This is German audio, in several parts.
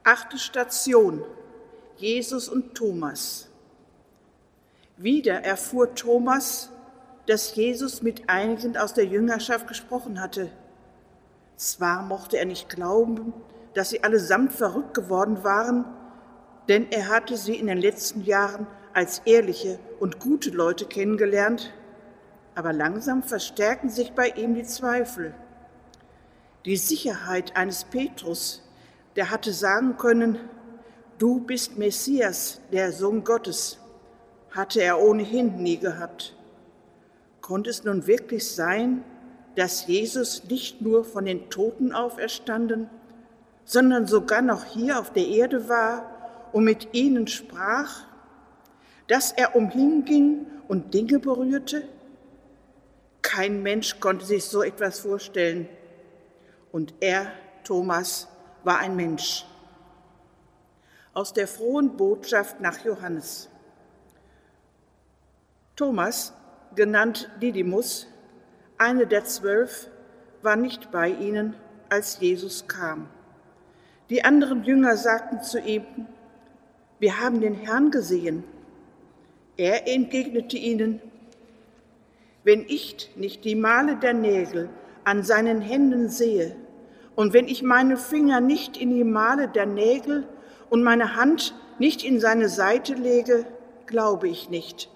8. Station: Jesus und Thomas. Wieder erfuhr Thomas, dass Jesus mit einigen aus der Jüngerschaft gesprochen hatte. Zwar mochte er nicht glauben, dass sie allesamt verrückt geworden waren, denn er hatte sie in den letzten Jahren als ehrliche und gute Leute kennengelernt, aber langsam verstärkten sich bei ihm die Zweifel. Die Sicherheit eines Petrus, der hatte sagen können, du bist Messias, der Sohn Gottes, hatte er ohnehin nie gehabt. Konnte es nun wirklich sein, dass Jesus nicht nur von den Toten auferstanden, sondern sogar noch hier auf der Erde war und mit ihnen sprach, dass er umhinging und Dinge berührte? Kein Mensch konnte sich so etwas vorstellen. Und er, Thomas, war ein Mensch. Aus der frohen Botschaft nach Johannes. Thomas, genannt Didymus, einer der 12, war nicht bei ihnen, als Jesus kam. Die anderen Jünger sagten zu ihm, wir haben den Herrn gesehen. Er entgegnete ihnen, wenn ich nicht die Male der Nägel an seinen Händen sehe und wenn ich meine Finger nicht in die Male der Nägel und meine Hand nicht in seine Seite lege, glaube ich nicht.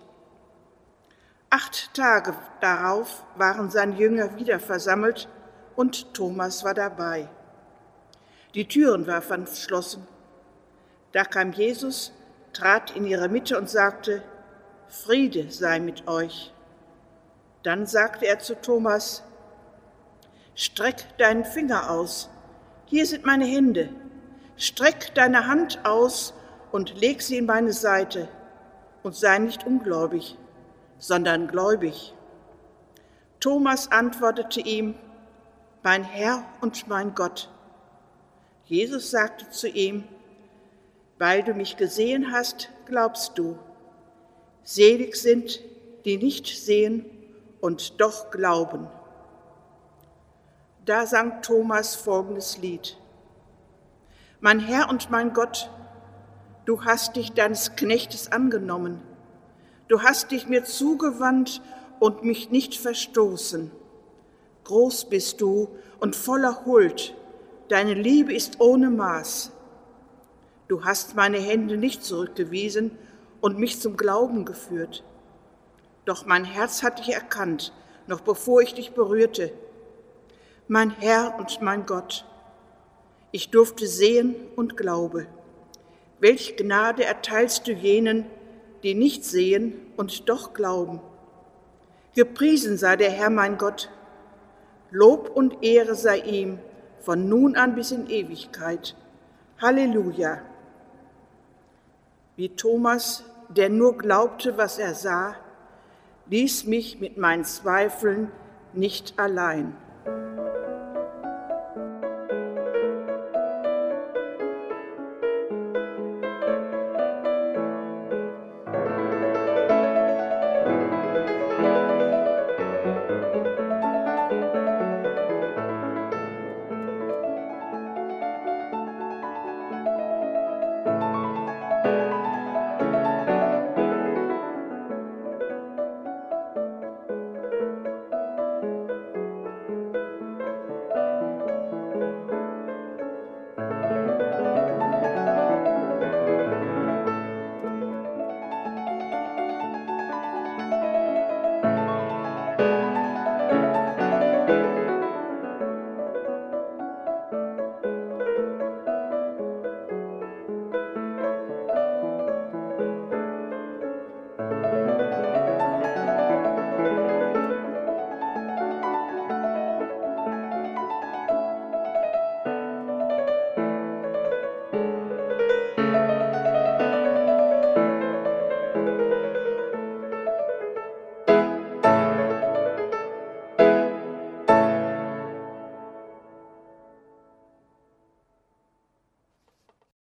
8 Tage darauf waren seine Jünger wieder versammelt und Thomas war dabei. Die Türen waren verschlossen. Da kam Jesus, trat in ihre Mitte und sagte, Friede sei mit euch. Dann sagte er zu Thomas, streck deinen Finger aus, hier sind meine Hände. Streck deine Hand aus und leg sie in meine Seite und sei nicht ungläubig, sondern gläubig. Thomas antwortete ihm, mein Herr und mein Gott. Jesus sagte zu ihm, weil du mich gesehen hast, glaubst du. Selig sind, die nicht sehen und doch glauben. Da sang Thomas folgendes Lied. Mein Herr und mein Gott, du hast dich deines Knechtes angenommen. Du hast dich mir zugewandt und mich nicht verstoßen. Groß bist du und voller Huld, deine Liebe ist ohne Maß. Du hast meine Hände nicht zurückgewiesen und mich zum Glauben geführt. Doch mein Herz hat dich erkannt, noch bevor ich dich berührte. Mein Herr und mein Gott, ich durfte sehen und glaube. Welch Gnade erteilst du jenen, die nicht sehen und doch glauben. Gepriesen sei der Herr mein Gott. Lob und Ehre sei ihm, von nun an bis in Ewigkeit. Halleluja. Wie Thomas, der nur glaubte, was er sah, ließ mich mit meinen Zweifeln nicht allein.